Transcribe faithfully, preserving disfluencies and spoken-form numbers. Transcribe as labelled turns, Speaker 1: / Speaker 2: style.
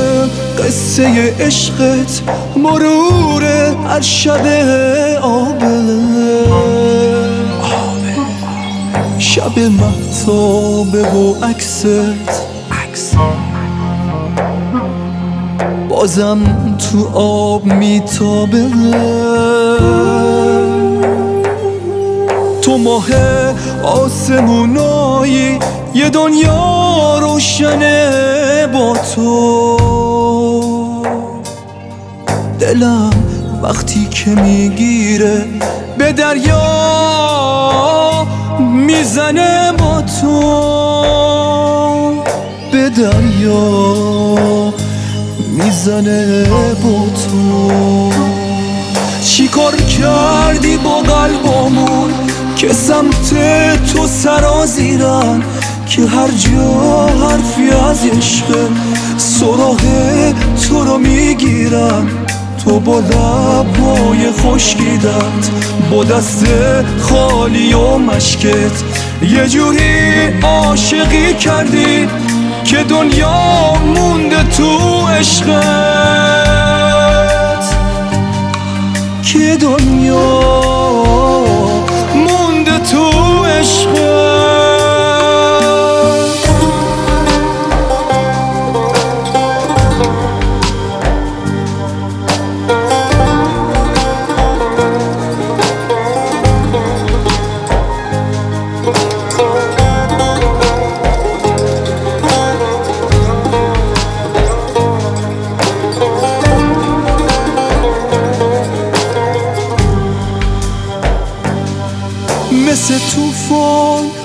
Speaker 1: قصه عشقت مرور هر شب آبه شب مهتابه و عکست بازم تو آب میتابه تو ماه آسمونایی یه دنیا روشنه با تو دلم وقتی که میگیره به دریا میزنه با تو به دریا میزنه با تو چی کار کردی با قلبامون که سمت تو سرازیرن که هر جا حرفی از عشق سراغ تو رو میگیرن تو با لبای خشکیدت با دست خالی و مشکت یه جوری عاشقی کردی که دنیا مونده تو عشقت که دنیا مونده تو عشقت مثل توفان